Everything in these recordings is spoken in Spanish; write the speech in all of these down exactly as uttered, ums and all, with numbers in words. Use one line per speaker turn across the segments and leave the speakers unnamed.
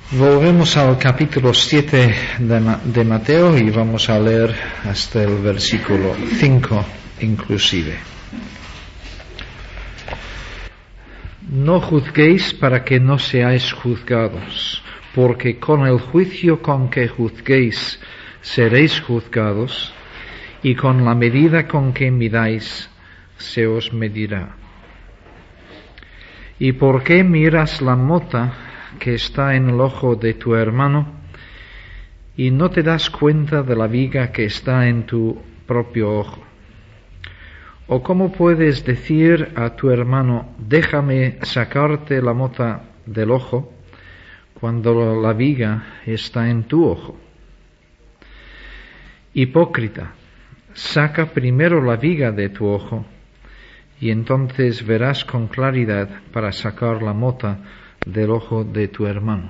Volvemos al capítulo siete de, Ma- de Mateo y vamos a leer hasta el versículo cinco inclusive. No juzguéis para que no seáis juzgados, porque con el juicio con que juzguéis seréis juzgados, y con la medida con que midáis se os medirá. ¿Y por qué miras la mota que está en el ojo de tu hermano y no te das cuenta de la viga que está en tu propio ojo? ¿O cómo puedes decir a tu hermano, déjame sacarte la mota del ojo, cuando la viga está en tu ojo? Hipócrita, saca primero la viga de tu ojo, y entonces verás con claridad para sacar la mota del ojo de tu hermano.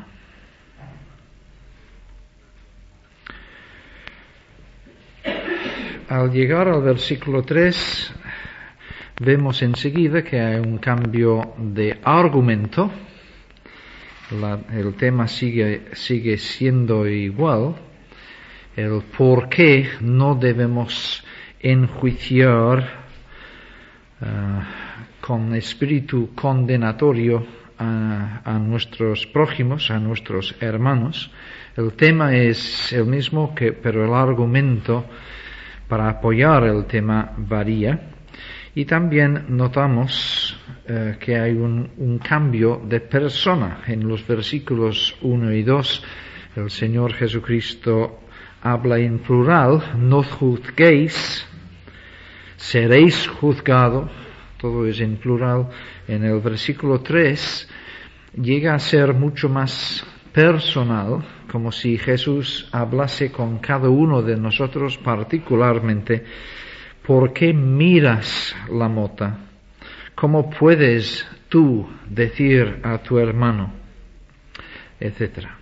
Al llegar al versículo tres, vemos enseguida que hay un cambio de argumento. La, el tema sigue, sigue siendo igual. El por qué no debemos enjuiciar uh, con espíritu condenatorio a, a nuestros prójimos, a nuestros hermanos. El tema es el mismo, que, pero el argumento para apoyar el tema varía. Y también notamos uh, que hay un, un cambio de persona. En los versículos uno y dos, el Señor Jesucristo habla en plural, no juzguéis, seréis juzgados, todo es en plural. En el versículo tres llega a ser mucho más personal, como si Jesús hablase con cada uno de nosotros particularmente. ¿Por qué miras la mota? ¿Cómo puedes tú decir a tu hermano? Etcétera.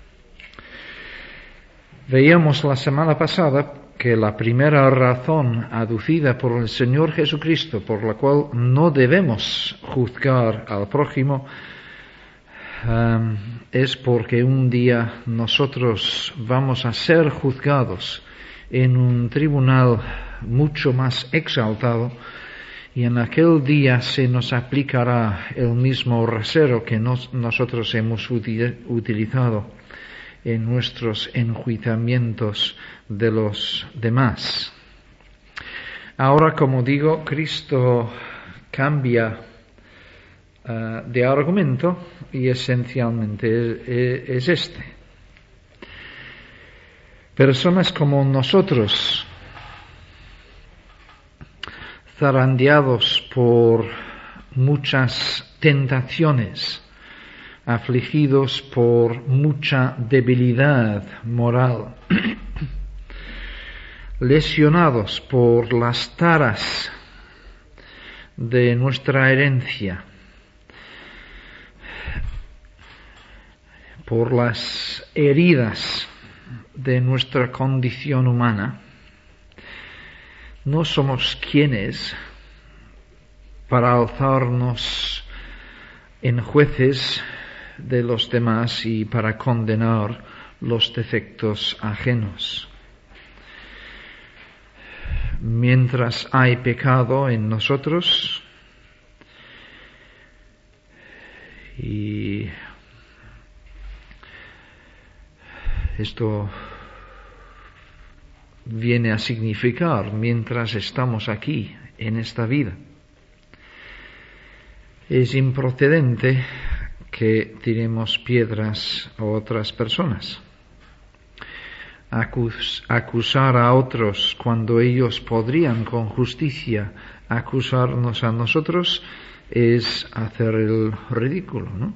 Veíamos la semana pasada que la primera razón aducida por el Señor Jesucristo por la cual no debemos juzgar al prójimo um, es porque un día nosotros vamos a ser juzgados en un tribunal mucho más exaltado, y en aquel día se nos aplicará el mismo rasero que nos, nosotros hemos util, utilizado en nuestros enjuiciamientos de los demás. Ahora, como digo, Cristo cambia uh, de argumento y esencialmente es, es este. Personas como nosotros, zarandeados por muchas tentaciones, afligidos por mucha debilidad moral, lesionados por las taras de nuestra herencia, por las heridas de nuestra condición humana, no somos quienes para alzarnos en jueces de los demás y para condenar los defectos ajenos. Mientras hay pecado en nosotros, y esto viene a significar mientras estamos aquí en esta vida, es improcedente que tiremos piedras a otras personas. Acus- acusar a otros cuando ellos podrían con justicia acusarnos a nosotros es hacer el ridículo, ¿no?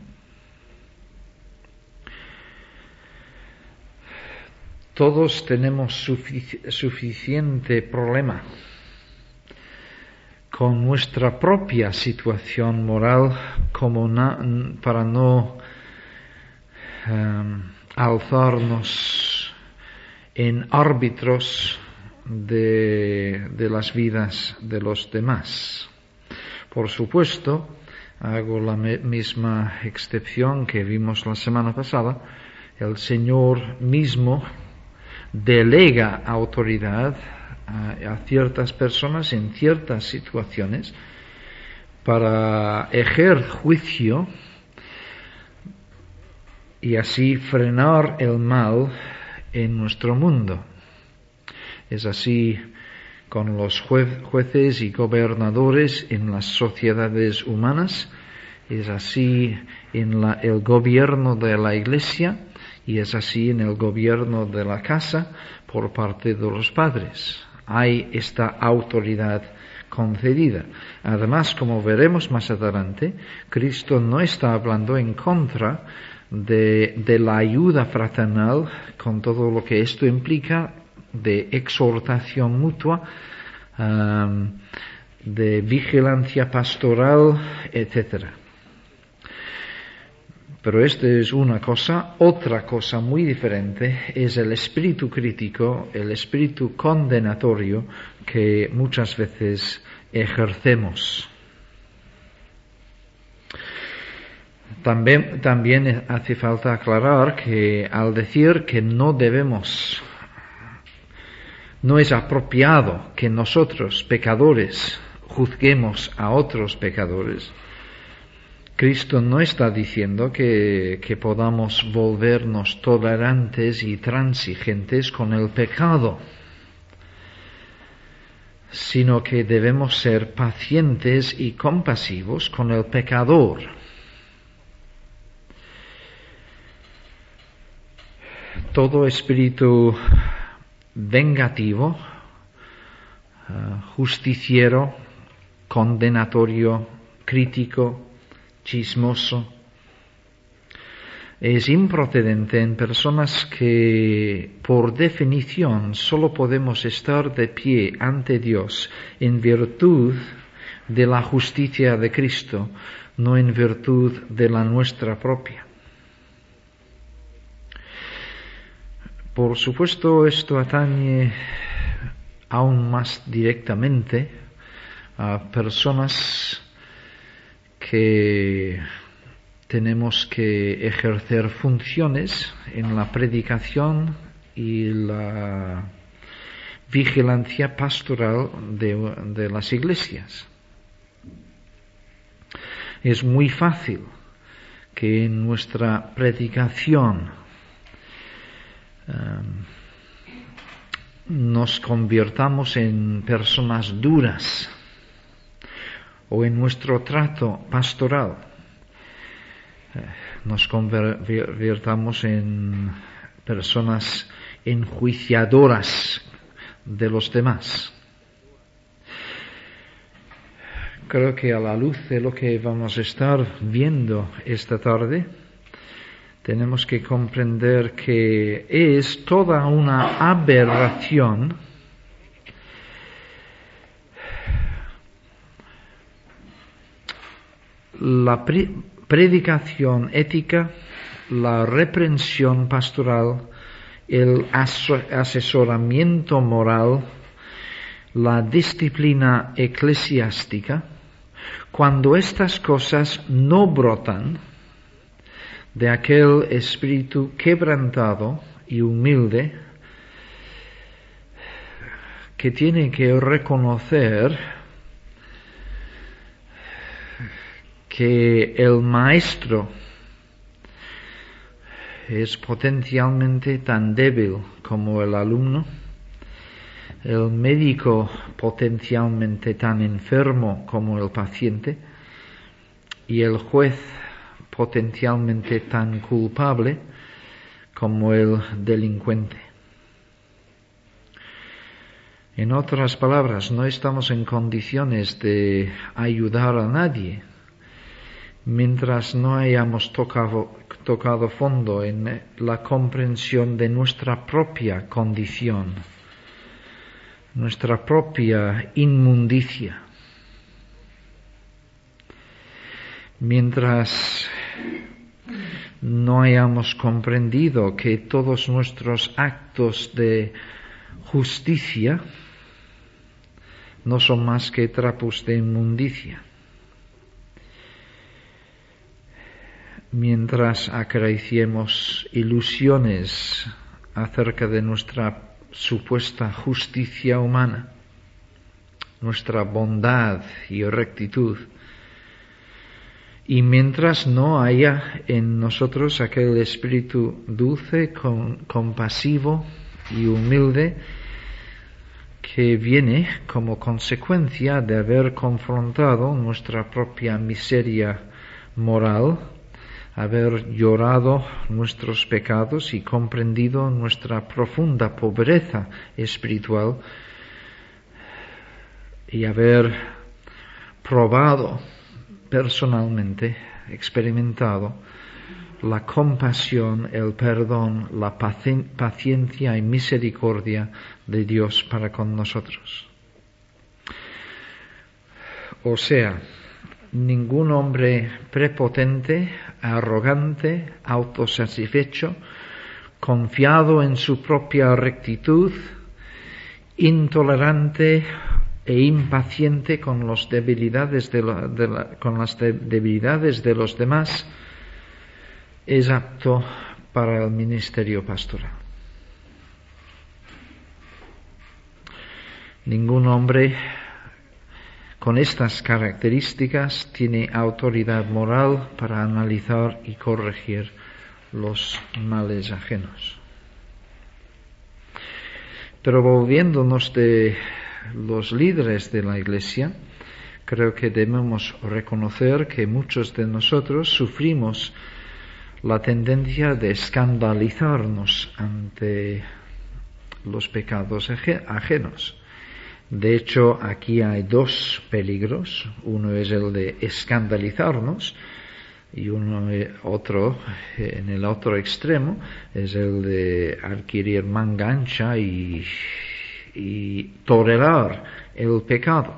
Todos tenemos sufic- suficiente problema con nuestra propia situación moral como na- para no um, alzarnos en árbitros de, de las vidas de los demás. Por supuesto, hago la misma excepción que vimos la semana pasada. El Señor mismo delega autoridad a, a ciertas personas en ciertas situaciones para ejercer juicio y así frenar el mal en nuestro mundo. Es así con los jueces y gobernadores en las sociedades humanas, es así en la, el gobierno de la Iglesia y es así en el gobierno de la casa por parte de los padres. Hay esta autoridad concedida. Además, como veremos más adelante, Cristo no está hablando en contra de, de la ayuda fraternal con todo lo que esto implica de exhortación mutua, um, de vigilancia pastoral, etcétera. Pero esto es una cosa. Otra cosa muy diferente es el espíritu crítico, el espíritu condenatorio que muchas veces ejercemos. También, también hace falta aclarar que al decir que no debemos, no es apropiado que nosotros, pecadores, juzguemos a otros pecadores, Cristo no está diciendo que, que podamos volvernos tolerantes y transigentes con el pecado, sino que debemos ser pacientes y compasivos con el pecador. Todo espíritu vengativo, uh, justiciero, condenatorio, crítico, chismoso, es improcedente en personas que, por definición, solo podemos estar de pie ante Dios en virtud de la justicia de Cristo, no en virtud de la nuestra propia. Por supuesto, esto atañe aún más directamente a personas que tenemos que ejercer funciones en la predicación y la vigilancia pastoral de, de las iglesias. Es muy fácil que en nuestra predicación um, nos convirtamos en personas duras, o en nuestro trato pastoral nos convirtamos en personas enjuiciadoras de los demás. Creo que a la luz de lo que vamos a estar viendo esta tarde, tenemos que comprender que es toda una aberración la pre- predicación ética, la reprensión pastoral, el aso- asesoramiento moral, la disciplina eclesiástica, cuando estas cosas no brotan de aquel espíritu quebrantado y humilde que tiene que reconocer que el maestro es potencialmente tan débil como el alumno, el médico potencialmente tan enfermo como el paciente y el juez potencialmente tan culpable como el delincuente. En otras palabras, no estamos en condiciones de ayudar a nadie mientras no hayamos tocado, tocado fondo en la comprensión de nuestra propia condición, nuestra propia inmundicia. Mientras no hayamos comprendido que todos nuestros actos de justicia no son más que trapos de inmundicia. mientras acariciemos ilusiones acerca de nuestra supuesta justicia humana, nuestra bondad y rectitud, y mientras no haya en nosotros aquel espíritu dulce, con, compasivo y humilde que viene como consecuencia de haber confrontado nuestra propia miseria moral, haber llorado nuestros pecados y comprendido nuestra profunda pobreza espiritual, y haber probado personalmente, experimentado la compasión, el perdón, la paciencia y misericordia de Dios para con nosotros. O sea, ningún hombre prepotente, arrogante, autosatisfecho, confiado en su propia rectitud, intolerante e impaciente con, los debilidades de la, de la, con las de, debilidades de los demás, es apto para el ministerio pastoral. Ningún hombre con estas características tiene autoridad moral para analizar y corregir los males ajenos. Pero volviéndonos de los líderes de la Iglesia, creo que debemos reconocer que muchos de nosotros sufrimos la tendencia de escandalizarnos ante los pecados ajenos. De hecho, aquí hay dos peligros. Uno es el de escandalizarnos y uno otro, en el otro extremo, es el de adquirir manga ancha y y tolerar el pecado.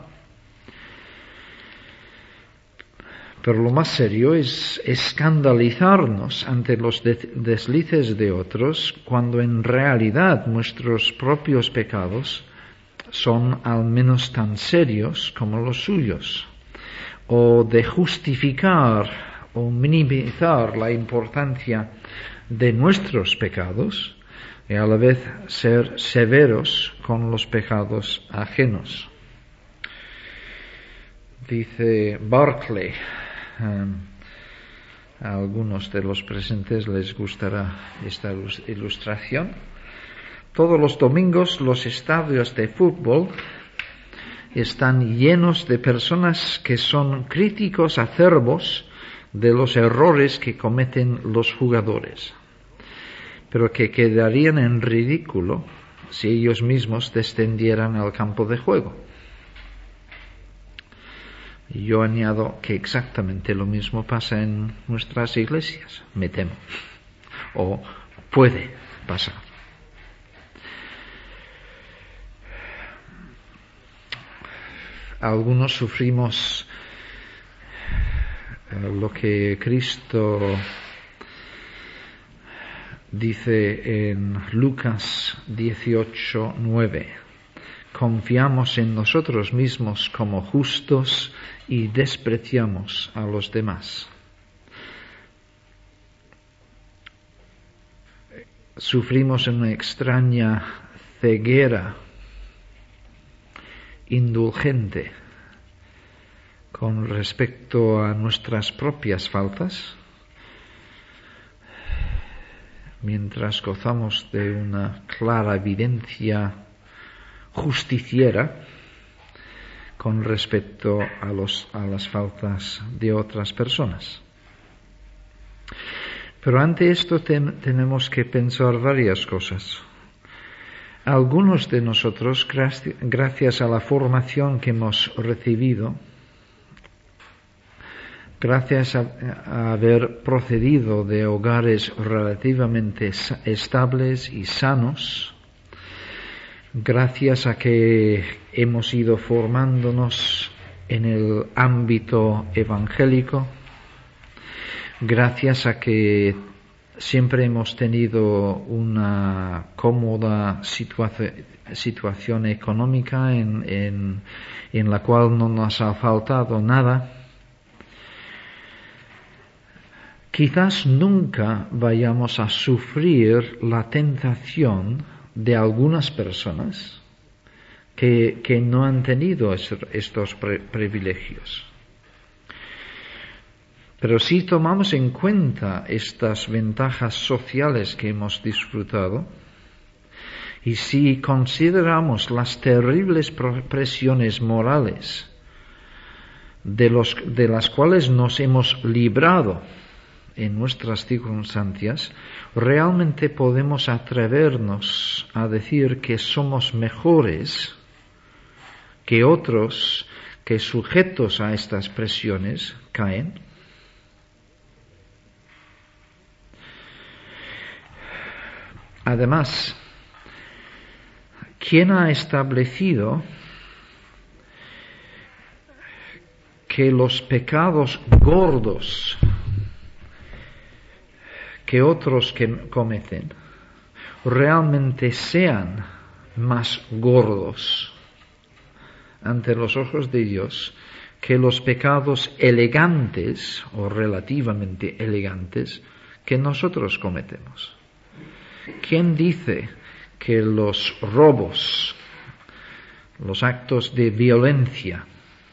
Pero lo más serio es escandalizarnos ante los deslices de otros cuando en realidad nuestros propios pecados son al menos tan serios como los suyos, o de justificar o minimizar la importancia de nuestros pecados y a la vez ser severos con los pecados ajenos. Dice Barclay, um, a algunos de los presentes les gustará esta ilustración. Todos los domingos los estadios de fútbol están llenos de personas que son críticos acerbos de los errores que cometen los jugadores, pero que quedarían en ridículo si ellos mismos descendieran al campo de juego. Y yo añado que exactamente lo mismo pasa en nuestras iglesias, me temo, o puede pasar. Algunos sufrimos lo que Cristo dice en Lucas dieciocho nueve: confiamos en nosotros mismos como justos y despreciamos a los demás. Sufrimos una extraña ceguera indulgente con respecto a nuestras propias faltas, mientras gozamos de una clara evidencia justiciera con respecto a, los, a las faltas de otras personas. Pero ante esto ten, tenemos que pensar varias cosas. Algunos de nosotros, gracias a la formación que hemos recibido, gracias a, a haber procedido de hogares relativamente estables y sanos, gracias a que hemos ido formándonos en el ámbito evangélico, gracias a que siempre hemos tenido una cómoda situa- situación económica en, en, en la cual no nos ha faltado nada, quizás nunca vayamos a sufrir la tentación de algunas personas que, que no han tenido estos privilegios. Pero si tomamos en cuenta estas ventajas sociales que hemos disfrutado, y si consideramos las terribles presiones morales de, los, de las cuales nos hemos librado en nuestras circunstancias, realmente podemos atrevernos a decir que somos mejores que otros que sujetos a estas presiones caen. Además, ¿quién ha establecido que los pecados gordos que otros que cometen realmente sean más gordos ante los ojos de Dios que los pecados elegantes o relativamente elegantes que nosotros cometemos? ¿Quién dice que los robos, los actos de violencia,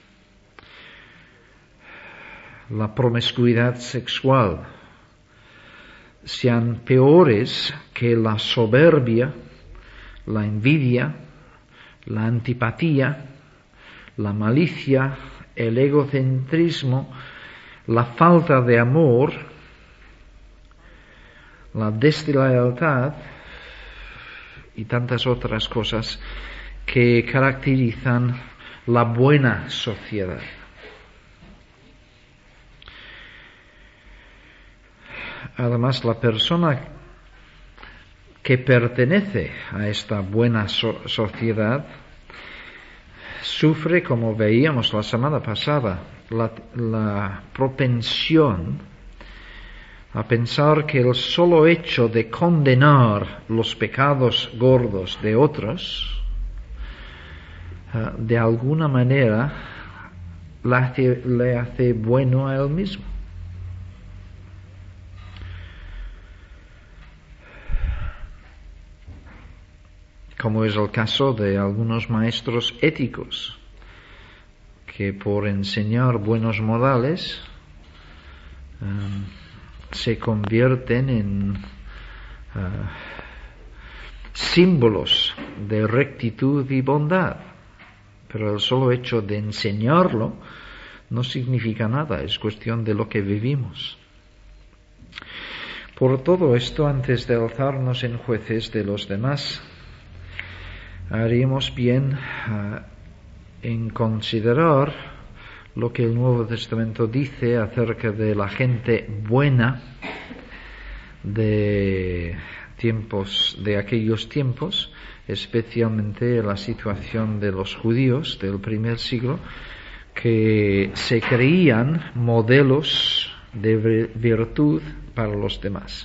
la promiscuidad sexual sean peores que la soberbia, la envidia, la antipatía, la malicia, el egocentrismo, la falta de amor, la deslealtad y tantas otras cosas que caracterizan la buena sociedad? Además, la persona que pertenece a esta buena so- sociedad sufre, como veíamos la semana pasada, la, la propensión a pensar que el solo hecho de condenar los pecados gordos de otros, uh, de alguna manera le hace, le hace bueno a él mismo. Como es el caso de algunos maestros éticos, que por enseñar buenos modales um, se convierten en uh, símbolos de rectitud y bondad. Pero el solo hecho de enseñarlo no significa nada, es cuestión de lo que vivimos. Por todo esto, antes de alzarnos en jueces de los demás, haríamos bien uh, en considerar lo que el Nuevo Testamento dice acerca de la gente buena de tiempos, de aquellos tiempos, especialmente la situación de los judíos del primer siglo, que se creían modelos de virtud para los demás.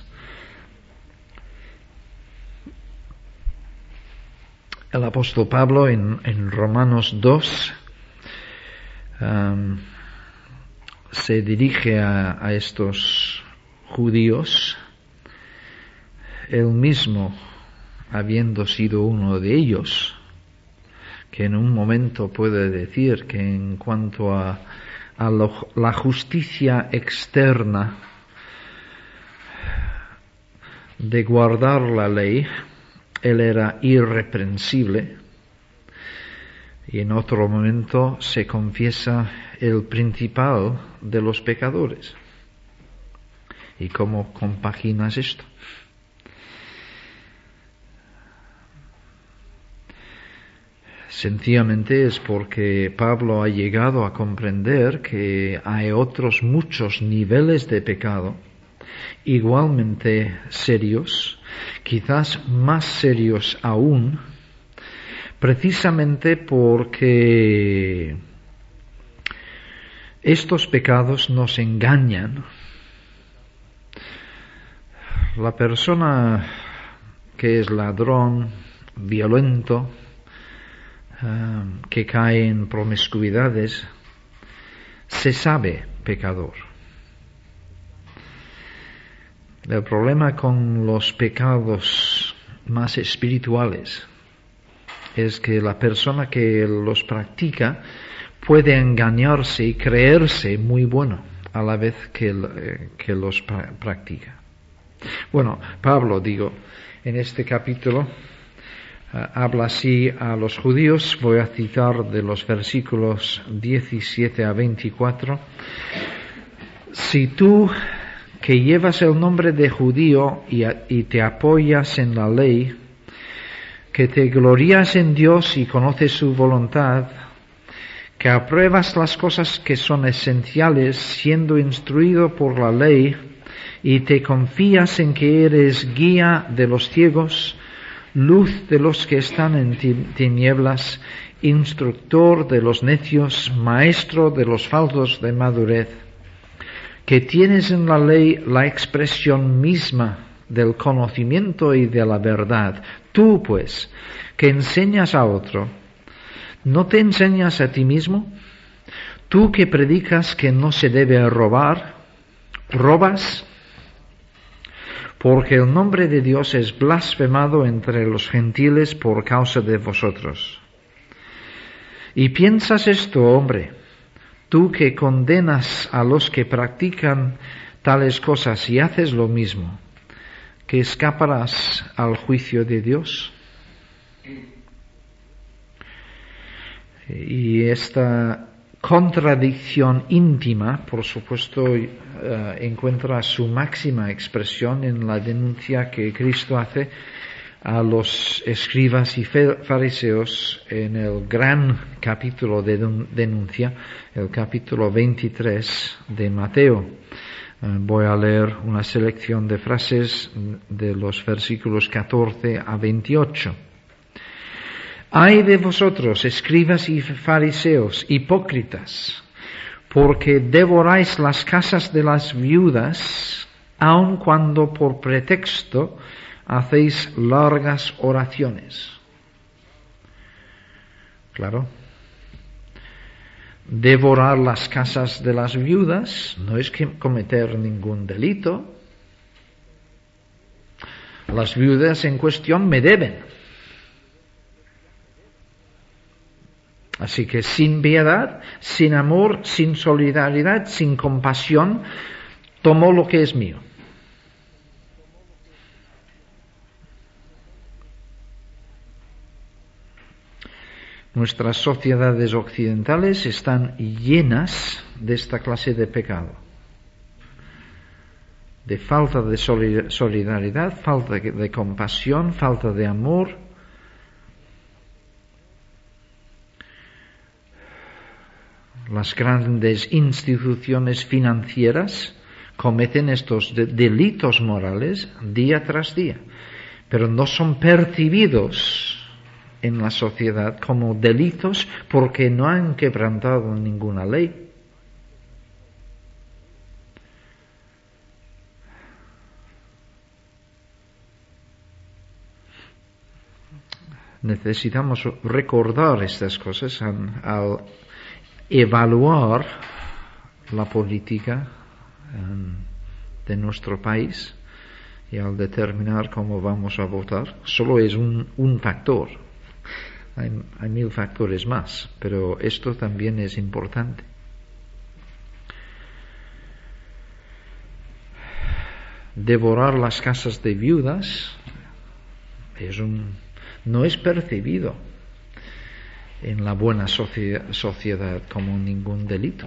El apóstol Pablo en, en Romanos dos um, se dirige a, a estos judíos, él mismo habiendo sido uno de ellos, que en un momento puede decir que en cuanto a, a lo, la justicia externa de guardar la ley, él era irreprensible, y en otro momento se confiesa el principal de los pecadores. ¿Y cómo compaginas esto? Sencillamente es porque Pablo ha llegado a comprender que hay otros muchos niveles de pecado igualmente serios, quizás más serios aún, precisamente porque estos pecados nos engañan. La persona que es ladrón, violento, um, que cae en promiscuidades, se sabe pecador. El problema con los pecados más espirituales es que la persona que los practica puede engañarse y creerse muy bueno a la vez que, eh, que los pra- practica. Bueno, Pablo, digo, en este capítulo uh, habla así a los judíos. Voy a citar de los versículos diecisiete a veinticuatro. Si tú, que llevas el nombre de judío y, a, y te apoyas en la ley, que te glorías en Dios y conoces su voluntad, que apruebas las cosas que son esenciales siendo instruido por la ley, y te confías en que eres guía de los ciegos, luz de los que están en tinieblas, instructor de los necios, maestro de los faltos de madurez, que tienes en la ley la expresión misma del conocimiento y de la verdad. Tú, pues, que enseñas a otro, ¿no te enseñas a ti mismo? Tú que predicas que no se debe robar, ¿robas? Porque el nombre de Dios es blasfemado entre los gentiles por causa de vosotros. Y piensas esto, hombre, tú que condenas a los que practican tales cosas y haces lo mismo, ¿que escaparás al juicio de Dios? Y esta contradicción íntima, por supuesto, uh, encuentra su máxima expresión en la denuncia que Cristo hace a los escribas y fariseos en el gran capítulo de denuncia, el capítulo veintitrés de Mateo. Uh, voy a leer una selección de frases de los versículos catorce a veintiocho. Ay de vosotros, escribas y fariseos, hipócritas, porque devoráis las casas de las viudas, aun cuando por pretexto hacéis largas oraciones. Claro, devorar las casas de las viudas no es que cometer ningún delito. Las viudas en cuestión me deben. Así que sin piedad, sin amor, sin solidaridad, sin compasión, tomo lo que es mío. Nuestras sociedades occidentales están llenas de esta clase de pecado, de falta de solidaridad, falta de compasión, falta de amor. Las grandes instituciones financieras cometen estos de- delitos morales día tras día, pero no son percibidos en la sociedad como delitos porque no han quebrantado ninguna ley. Necesitamos recordar estas cosas al, al evaluar la política um, de nuestro país y al determinar cómo vamos a votar. Solo es un, un factor. Hay, hay mil factores más, pero esto también es importante. Devorar las casas de viudas es un, no es percibido en la buena socie- sociedad como ningún delito.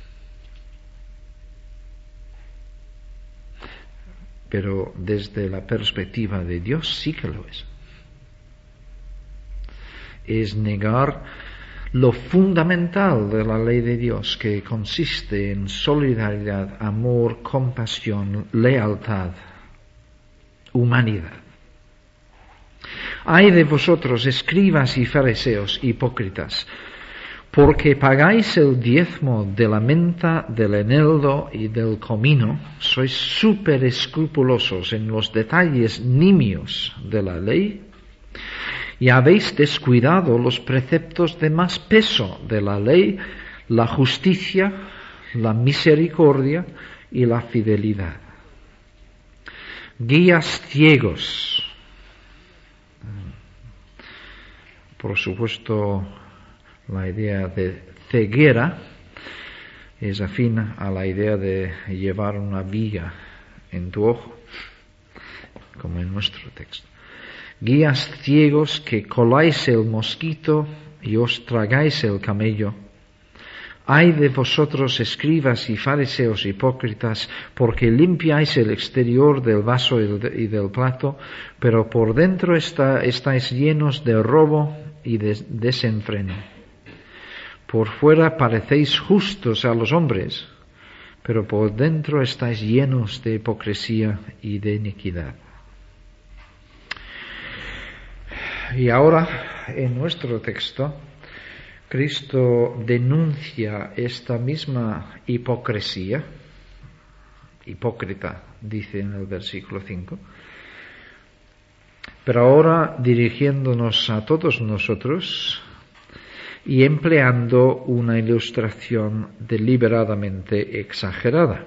Pero desde la perspectiva de Dios sí que lo es. Es negar lo fundamental de la ley de Dios, que consiste en solidaridad, amor, compasión, lealtad, humanidad. Ay de vosotros, escribas y fariseos, hipócritas, porque pagáis el diezmo de la menta, del eneldo y del comino, sois súper escrupulosos en los detalles nimios de la ley, y habéis descuidado los preceptos de más peso de la ley, la justicia, la misericordia y la fidelidad. guías ciegos. Por supuesto, la idea de ceguera es afín a la idea de llevar una viga en tu ojo, como en nuestro texto. Guías ciegos que coláis el mosquito y os tragáis el camello. Ay de vosotros, escribas y fariseos hipócritas, porque limpiáis el exterior del vaso y del plato, pero por dentro está, estáis llenos de robo y de desenfreno. Por fuera parecéis justos a los hombres, pero por dentro estáis llenos de hipocresía y de iniquidad. Y ahora, en nuestro texto, Cristo denuncia esta misma hipocresía, hipócrita, dice en el versículo cinco, pero ahora dirigiéndonos a todos nosotros y empleando una ilustración deliberadamente exagerada.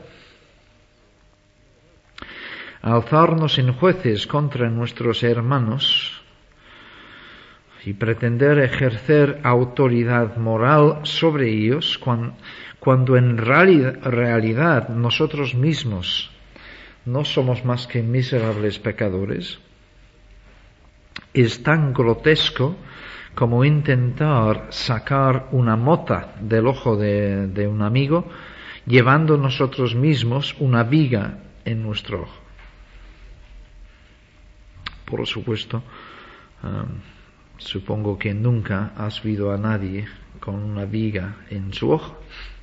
Alzarnos en jueces contra nuestros hermanos y pretender ejercer autoridad moral sobre ellos cuando, cuando en realidad, realidad nosotros mismos no somos más que miserables pecadores, es tan grotesco como intentar sacar una mota del ojo de, de un amigo llevando nosotros mismos una viga en nuestro ojo. Por supuesto, um, supongo que nunca has visto a nadie con una viga en su ojo.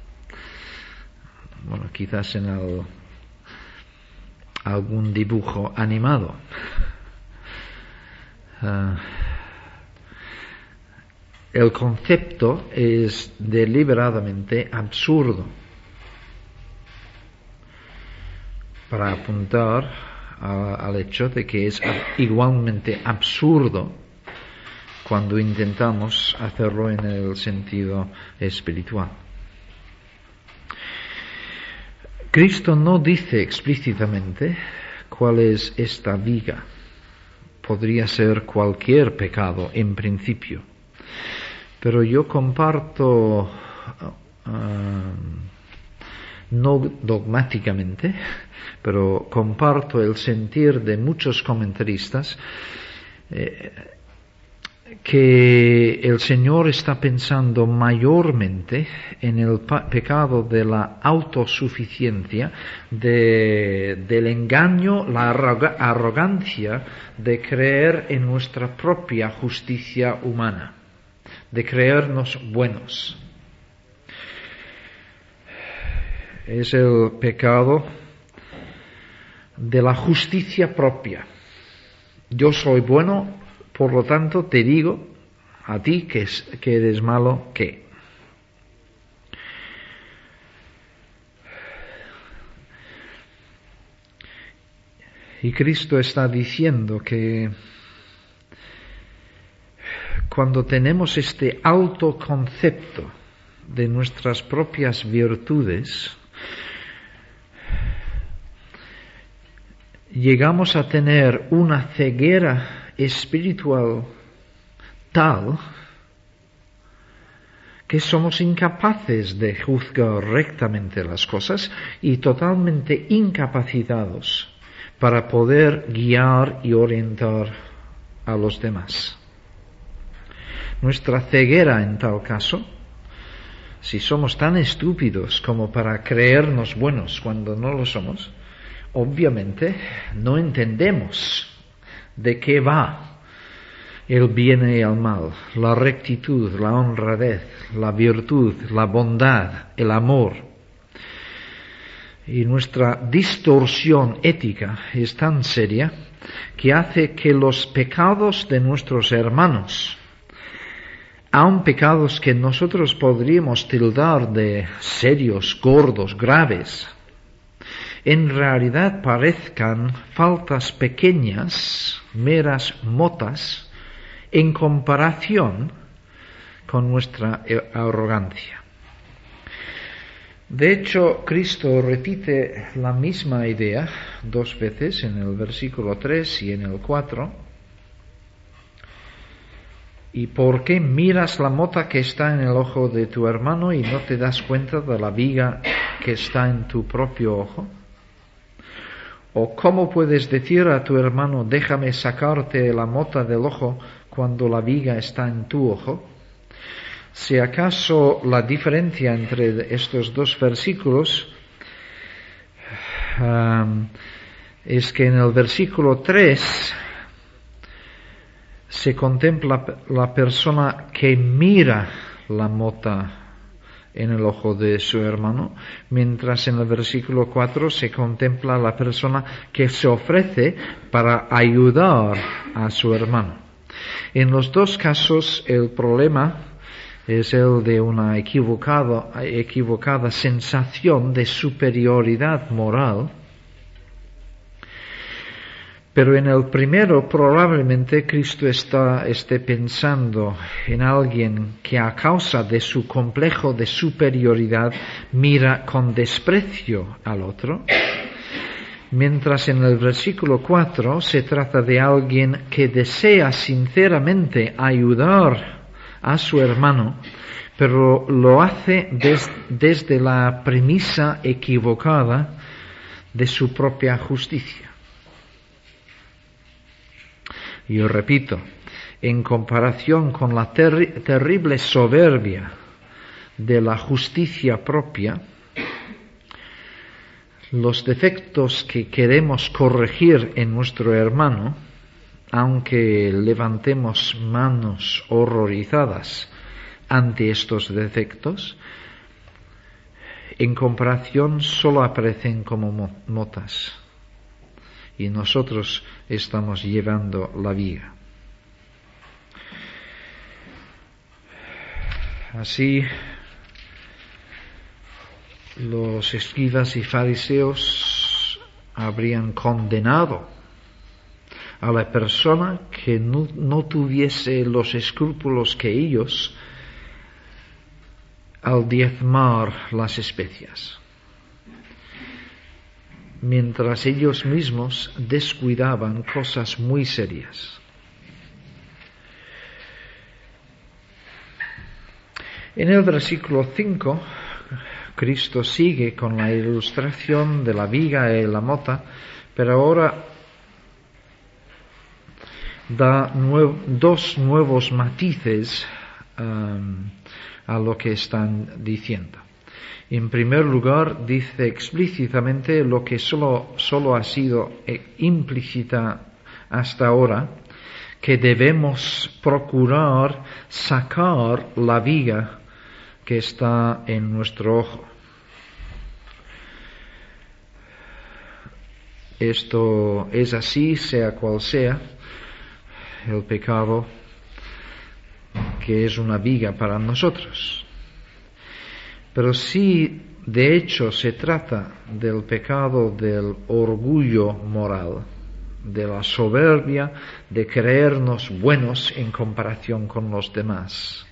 Bueno, quizás en el, algún dibujo animado. Uh, el concepto es deliberadamente absurdo para apuntar a, al hecho de que es igualmente absurdo cuando intentamos hacerlo en el sentido espiritual. Cristo no dice explícitamente cuál es esta viga. Podría ser cualquier pecado en principio, pero yo comparto, uh, no dogmáticamente, pero comparto el sentir de muchos comentaristas eh, que el Señor está pensando mayormente en el pecado de la autosuficiencia, de, del engaño, la arrogancia de creer en nuestra propia justicia humana, de creernos buenos. Es el pecado de la justicia propia. Yo soy bueno, por lo tanto, te digo a ti que, es, que eres malo, ¿qué? Y Cristo está diciendo que cuando tenemos este autoconcepto de nuestras propias virtudes, llegamos a tener una ceguera espiritual tal que somos incapaces de juzgar rectamente las cosas y totalmente incapacitados para poder guiar y orientar a los demás. Nuestra ceguera en tal caso, si somos tan estúpidos como para creernos buenos cuando no lo somos, obviamente no entendemos de qué va el bien y el mal, la rectitud, la honradez, la virtud, la bondad, el amor. Y nuestra distorsión ética es tan seria que hace que los pecados de nuestros hermanos, aun pecados que nosotros podríamos tildar de serios, gordos, graves, en realidad parezcan faltas pequeñas, meras motas, en comparación con nuestra arrogancia. De hecho, Cristo repite la misma idea dos veces, en el versículo tres y en el cuatro. ¿Y por qué miras la mota que está en el ojo de tu hermano y no te das cuenta de la viga que está en tu propio ojo? ¿O cómo puedes decir a tu hermano, déjame sacarte la mota del ojo cuando la viga está en tu ojo? Si acaso la diferencia entre estos dos versículos um, es que en el versículo tres se contempla la persona que mira la mota en el ojo de su hermano, mientras en el versículo cuatro se contempla la persona que se ofrece para ayudar a su hermano. En los dos casos el problema es el de una equivocada, equivocada sensación de superioridad moral. Pero en el primero probablemente Cristo está, esté pensando en alguien que a causa de su complejo de superioridad mira con desprecio al otro, mientras en el versículo cuatro se trata de alguien que desea sinceramente ayudar a su hermano, pero lo hace des, desde la premisa equivocada de su propia justicia. Yo repito, en comparación con la ter- terrible soberbia de la justicia propia, los defectos que queremos corregir en nuestro hermano, aunque levantemos manos horrorizadas ante estos defectos, en comparación solo aparecen como motas. Y nosotros estamos llevando la viga. Así, los escribas y fariseos habrían condenado a la persona que no, no tuviese los escrúpulos que ellos al diezmar las especias, mientras ellos mismos descuidaban cosas muy serias. En el versículo cinco, Cristo sigue con la ilustración de la viga y la mota, pero ahora da nuevo, dos nuevos matices um, a lo que están diciendo. En primer lugar, dice explícitamente lo que solo, solo ha sido implícita hasta ahora, que debemos procurar sacar la viga que está en nuestro ojo. Esto es así, sea cual sea el pecado que es una viga para nosotros. Pero si de hecho se trata del pecado del orgullo moral, de la soberbia de creernos buenos en comparación con los demás,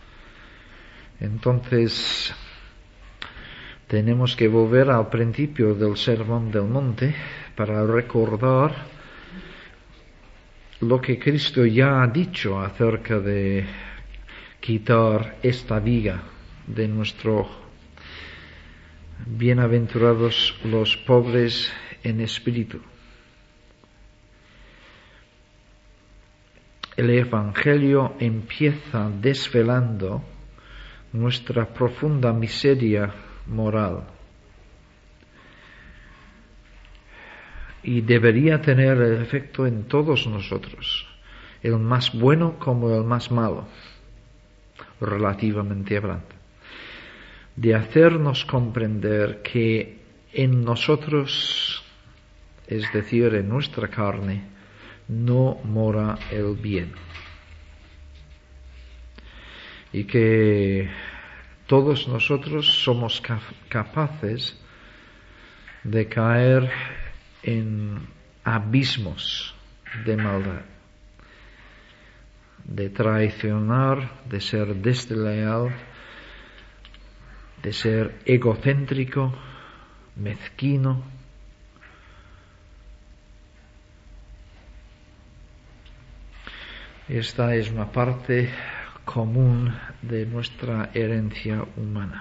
entonces tenemos que volver al principio del Sermón del Monte para recordar lo que Cristo ya ha dicho acerca de quitar esta viga de nuestro ojo. Bienaventurados los pobres en espíritu. El Evangelio empieza desvelando nuestra profunda miseria moral y debería tener el efecto en todos nosotros, el más bueno como el más malo, relativamente hablando, de hacernos comprender que en nosotros, es decir, en nuestra carne, no mora el bien. Y que todos nosotros somos capaces de caer en abismos de maldad, de traicionar, de ser desleal, de ser egocéntrico, mezquino. Esta es una parte común de nuestra herencia humana.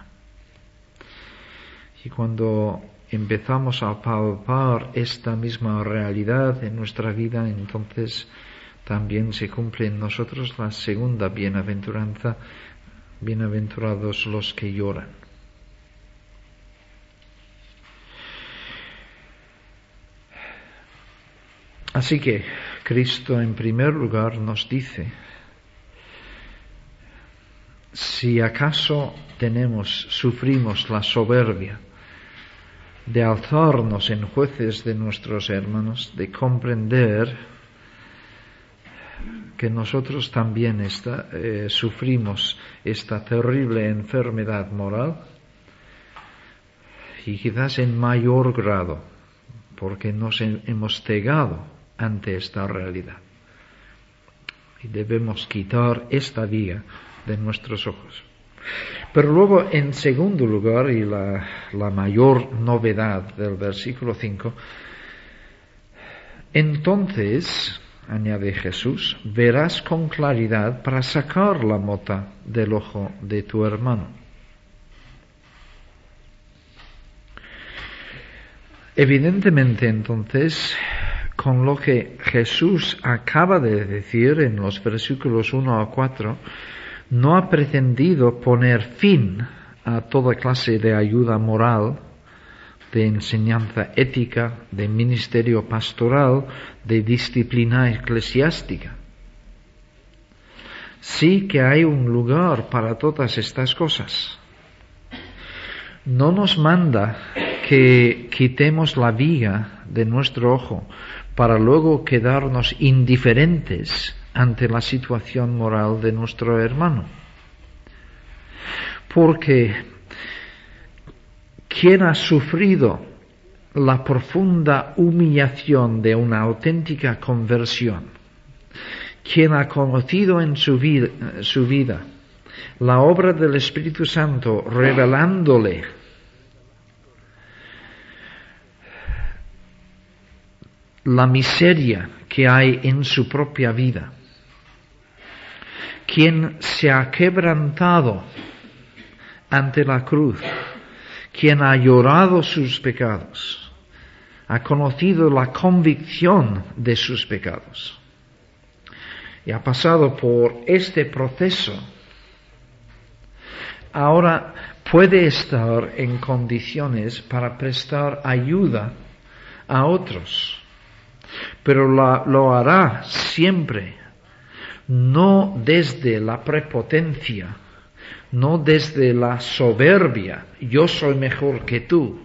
Y cuando empezamos a palpar esta misma realidad en nuestra vida, entonces también se cumple en nosotros la segunda bienaventuranza: bienaventurados los que lloran. Así que Cristo en primer lugar nos dice: si acaso tenemos, sufrimos la soberbia de alzarnos en jueces de nuestros hermanos, de comprender que nosotros también está, eh, sufrimos esta terrible enfermedad moral, y quizás en mayor grado, porque nos hemos cegado ante esta realidad. Y debemos quitar esta viga de nuestros ojos. Pero luego, en segundo lugar, y la, la mayor novedad del versículo cinco, entonces, añade Jesús, verás con claridad para sacar la mota del ojo de tu hermano. Evidentemente, entonces, con lo que Jesús acaba de decir en los versículos uno a cuatro, no ha pretendido poner fin a toda clase de ayuda moral, de enseñanza ética, de ministerio pastoral, de disciplina eclesiástica. Sí que hay un lugar para todas estas cosas. No nos manda que quitemos la viga de nuestro ojo para luego quedarnos indiferentes ante la situación moral de nuestro hermano. Porque quien ha sufrido la profunda humillación de una auténtica conversión, quien ha conocido en su vida, su vida la obra del Espíritu Santo revelándole la miseria que hay en su propia vida, quien se ha quebrantado ante la cruz, quien ha llorado sus pecados, ha conocido la convicción de sus pecados y ha pasado por este proceso, ahora puede estar en condiciones para prestar ayuda a otros, pero la, lo hará siempre no desde la prepotencia, no desde la soberbia, yo soy mejor que tú.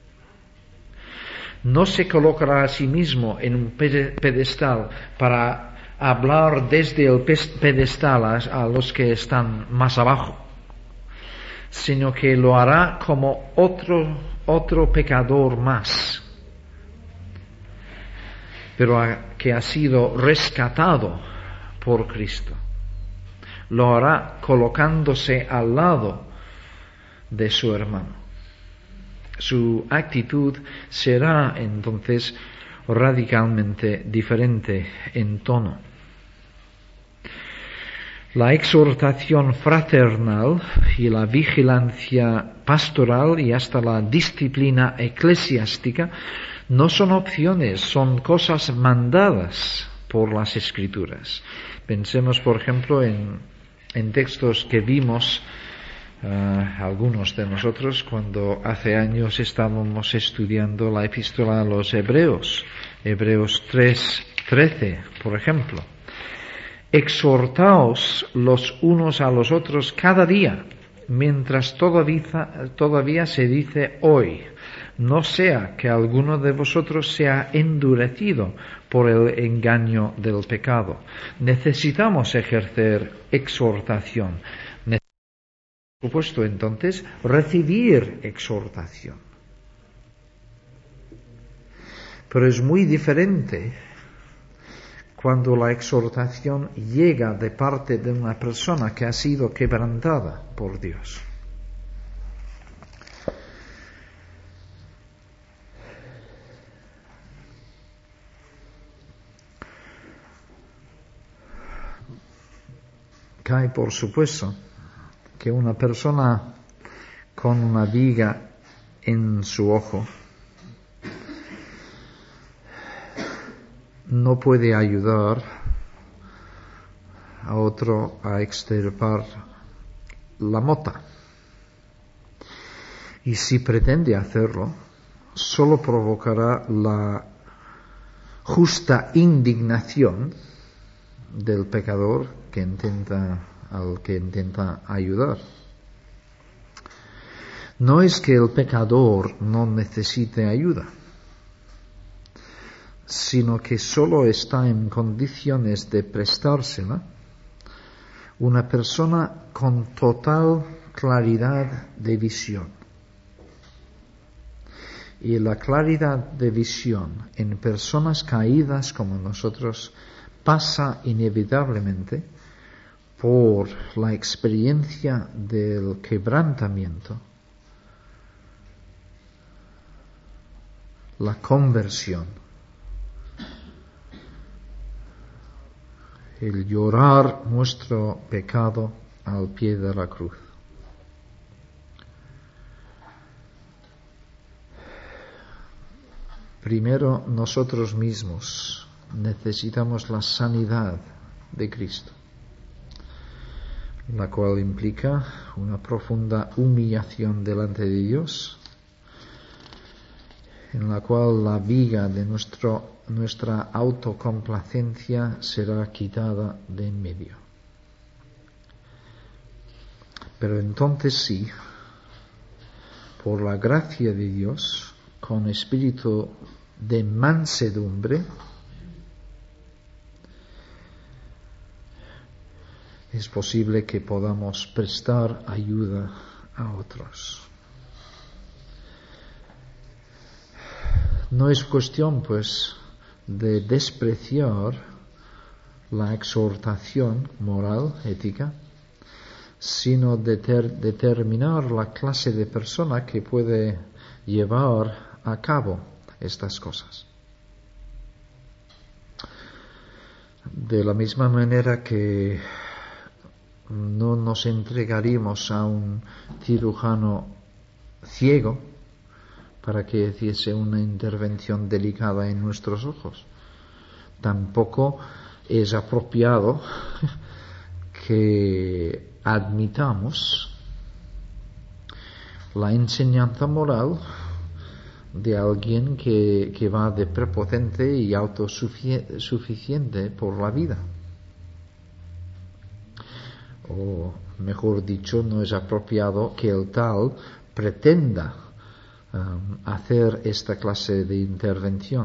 No se colocará a sí mismo en un pedestal para hablar desde el pedestal a, a los que están más abajo, sino que lo hará como otro, otro pecador más, pero a, que ha sido rescatado por Cristo. Lo hará colocándose al lado de su hermano. Su actitud será entonces radicalmente diferente en tono. La exhortación fraternal y la vigilancia pastoral y hasta la disciplina eclesiástica no son opciones, son cosas mandadas por las Escrituras. Pensemos, por ejemplo, en, en textos que vimos uh, algunos de nosotros cuando hace años estábamos estudiando la epístola a los Hebreos, Hebreos tres trece, por ejemplo. Exhortaos los unos a los otros cada día, mientras todavía, todavía se dice hoy, no sea que alguno de vosotros sea endurecido por el engaño del pecado. Necesitamos ejercer exhortación. Necesitamos, por supuesto, entonces, recibir exhortación. Pero es muy diferente cuando la exhortación llega de parte de una persona que ha sido quebrantada por Dios. cae por supuesto que una persona con una viga en su ojo no puede ayudar a otro a extirpar la mota. Y si pretende hacerlo, solo provocará la justa indignación del pecador que intenta, al que intenta ayudar. No es que el pecador no necesite ayuda, sino que solo está en condiciones de prestársela una persona con total claridad de visión. Y la claridad de visión en personas caídas como nosotros pasa inevitablemente por la experiencia del quebrantamiento, la conversión, el llorar nuestro pecado al pie de la cruz. Primero, nosotros mismos necesitamos la sanidad de Cristo, la cual implica una profunda humillación delante de Dios, en la cual la viga de nuestro, nuestra autocomplacencia será quitada de en medio. Pero entonces sí, por la gracia de Dios, con espíritu de mansedumbre, es posible que podamos prestar ayuda a otros. No es cuestión, pues, de despreciar la exhortación moral, ética, sino de ter- determinar la clase de persona que puede llevar a cabo estas cosas. De la misma manera que no nos entregaríamos a un cirujano ciego para que hiciese una intervención delicada en nuestros ojos, tampoco es apropiado que admitamos la enseñanza moral de alguien que, que va de prepotente y autosuficiente por la vida. O mejor dicho, no es apropiado que el tal pretenda um, hacer esta clase de intervención.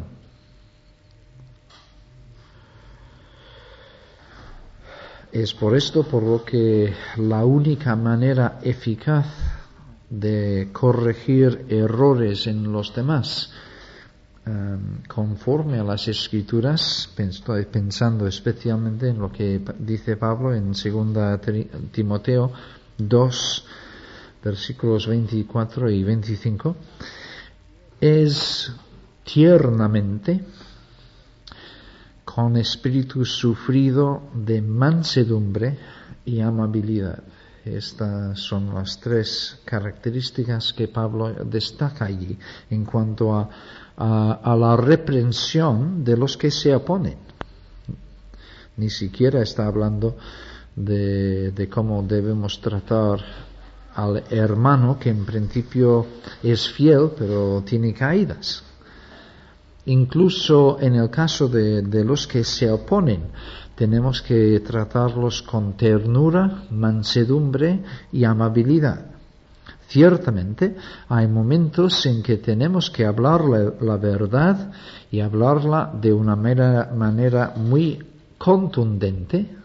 Es por esto por lo que la única manera eficaz de corregir errores en los demás, um, conforme a las Escrituras, estoy pensando especialmente en lo que dice Pablo en segunda Timoteo dos, versículos veinticuatro y veinticinco, es tiernamente, con espíritu sufrido de mansedumbre y amabilidad. Estas son las tres características que Pablo destaca allí en cuanto a, a, a la reprensión de los que se oponen. Ni siquiera está hablando de, de cómo debemos tratar al hermano que en principio es fiel pero tiene caídas. Incluso en el caso de, de los que se oponen, tenemos que tratarlos con ternura, mansedumbre y amabilidad. Ciertamente, hay momentos en que tenemos que hablar la, la verdad y hablarla de una mera, manera muy contundente,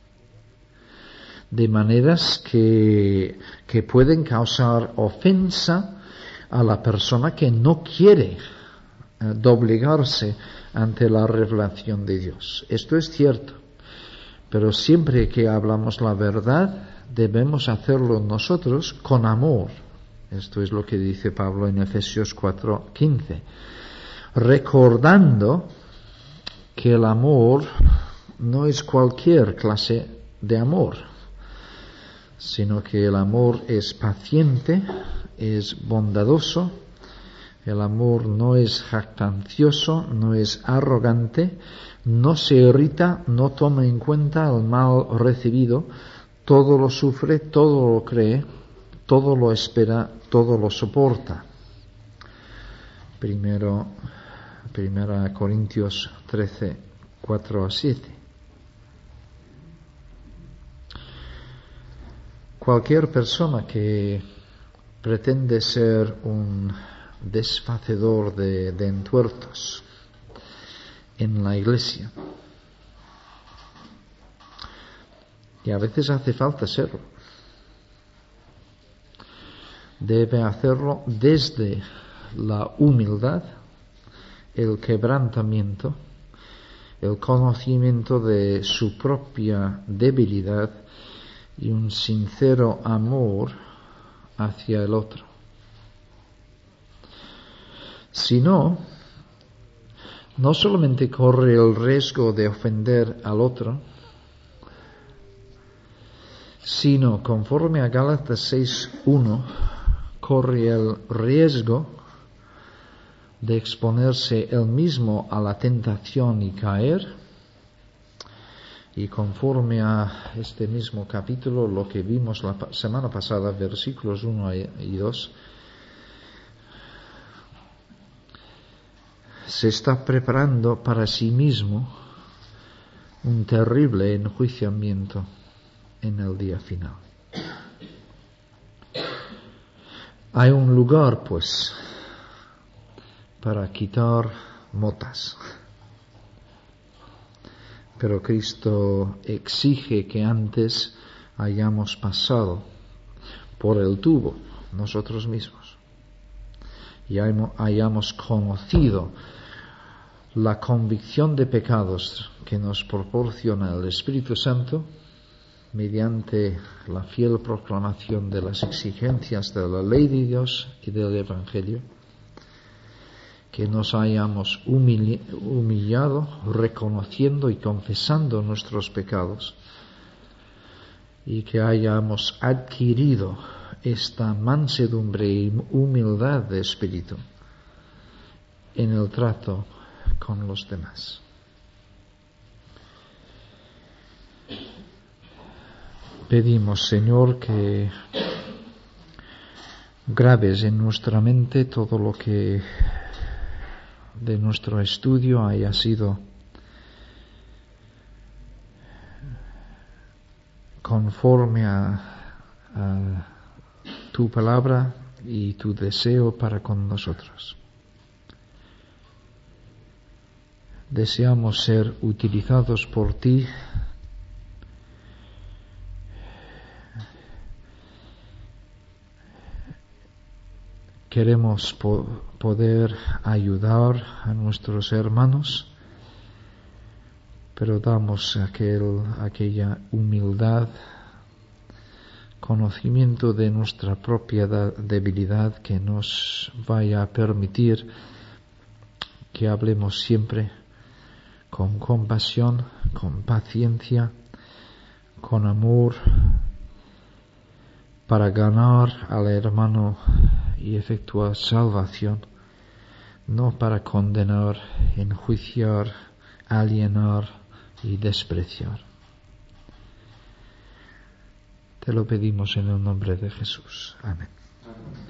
de maneras que, que pueden causar ofensa a la persona que no quiere doblegarse ante la revelación de Dios. Esto es cierto, pero siempre que hablamos la verdad debemos hacerlo nosotros con amor. Esto es lo que dice Pablo en Efesios cuatro quince, recordando que el amor no es cualquier clase de amor, sino que el amor es paciente, es bondadoso, el amor no es jactancioso, no es arrogante, no se irrita, no toma en cuenta el mal recibido, todo lo sufre, todo lo cree, todo lo espera, todo lo soporta. Primero, primera Corintios trece, cuatro a siete. Cualquier persona que pretende ser un desfacedor de, de entuertos en la iglesia, y a veces hace falta serlo, debe hacerlo desde la humildad, el quebrantamiento, el conocimiento de su propia debilidad y un sincero amor hacia el otro. Si no, no solamente corre el riesgo de ofender al otro, sino, conforme a Gálatas seis uno, corre el riesgo de exponerse él mismo a la tentación y caer. Y conforme a este mismo capítulo, lo que vimos la semana pasada, versículos uno y dos, se está preparando para sí mismo un terrible enjuiciamiento en el día final. Hay un lugar, pues, para quitar motas. Pero Cristo exige que antes hayamos pasado por el tubo nosotros mismos y hayamos conocido la convicción de pecados que nos proporciona el Espíritu Santo mediante la fiel proclamación de las exigencias de la ley de Dios y del Evangelio, que nos hayamos humillado, reconociendo y confesando nuestros pecados, y que hayamos adquirido esta mansedumbre y humildad de espíritu en el trato con los demás. Pedimos, Señor, que grabes en nuestra mente todo lo que de nuestro estudio haya sido conforme a, a tu palabra y tu deseo para con nosotros. Deseamos ser utilizados por ti Queremos po- poder ayudar a nuestros hermanos, pero damos aquel, aquella humildad, conocimiento de nuestra propia debilidad que nos vaya a permitir que hablemos siempre con compasión, con paciencia, con amor, para ganar al hermano y efectuar salvación, no para condenar, enjuiciar, alienar y despreciar. Te lo pedimos en el nombre de Jesús. Amén.